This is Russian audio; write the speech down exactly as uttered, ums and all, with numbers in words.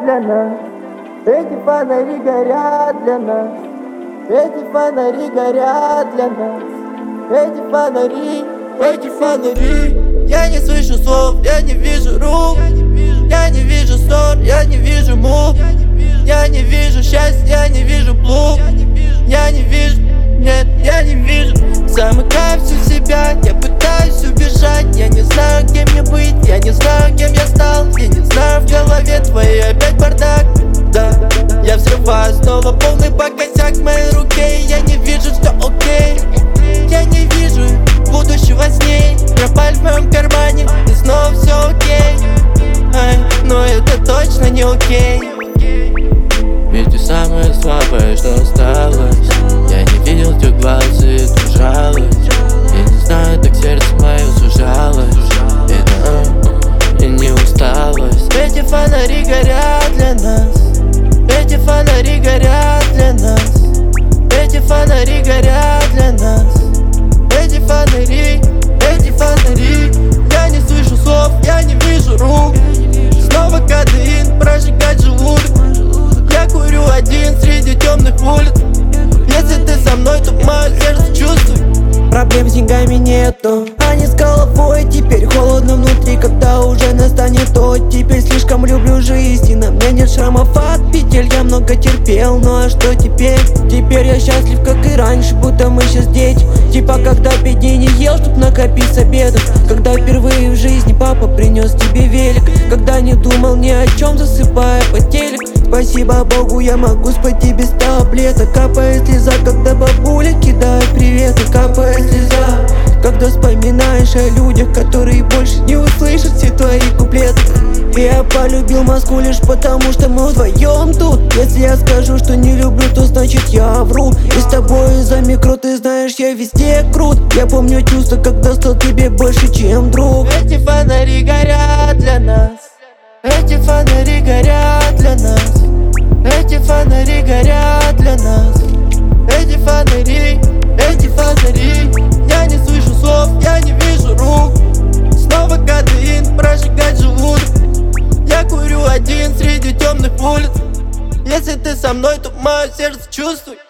для нас. Эти фонари горят для нас. Эти фонари горят для нас. Эти фонари, эти фонари. Я не слышу слов, я не вижу рук. Я не вижу ссор, я не вижу мук. Я не вижу счастья, я не вижу плуг. Я не вижу, нет, я не вижу. Замыкаю всю себя, я пытаюсь убежать. Я не знаю, кем мне быть, я не знаю, кем я стал. Я не знаю, в голове твоей опять бардак. Да, я взрываю снова полный бак-косяк в моей руке. И я не вижу, что окей. Я не вижу будущего с ней. Пропали в моем кармане, и снова все окей. Ай, но это точно не окей. Ведь ты самое слабое, что осталось. Я не видел тех глаз и эту жалость. Я не знаю, так сердце мое сужалось. И, и не усталость. Эти фонари горят для нас. Эти фонари горят для нас. Эти фонари горят для нас. Эти фонари, эти фонари. Я не слышу слов, я не вижу рук. Снова кадеин прожигает желудок. Я курю один среди темных улиц. Если ты со мной, то мое сердце чувствует. Проблем с деньгами нету, они с головой. Теперь холодно внутри, когда уже настанет то. Теперь слишком люблю жизнь, и на мне нет шрамов от петель. Я много терпел, ну а что теперь? Теперь я счастлив, как и раньше, будто мы сейчас дети. Типа когда пять дней не ел, чтоб накопить с обедом. Когда впервые в жизни папа принес тебе велик. Когда не думал ни о чем, засыпая по телек. Спасибо Богу, я могу спать и без таблеток. Капает слеза, когда бабуля кидает приветы. Капает слеза, когда вспоминаешь о людях, которые больше не услышат все твои куплеты. Я полюбил Москву лишь потому, что мы вдвоем тут. Если я скажу, что не люблю, то значит я вру. И с тобой за микро, ты знаешь, я везде крут. Я помню чувство, когда стал тебе больше, чем друг. Эти фонари горят для нас. Эти фонари горят для нас. Эти фонари горят для нас. Эти фонари, эти фонари. Я не слышу слов, я не вижу рук. Снова кадеин прожигает желудок. Я курю один среди темных улиц. Если ты со мной, то мое сердце чувствует.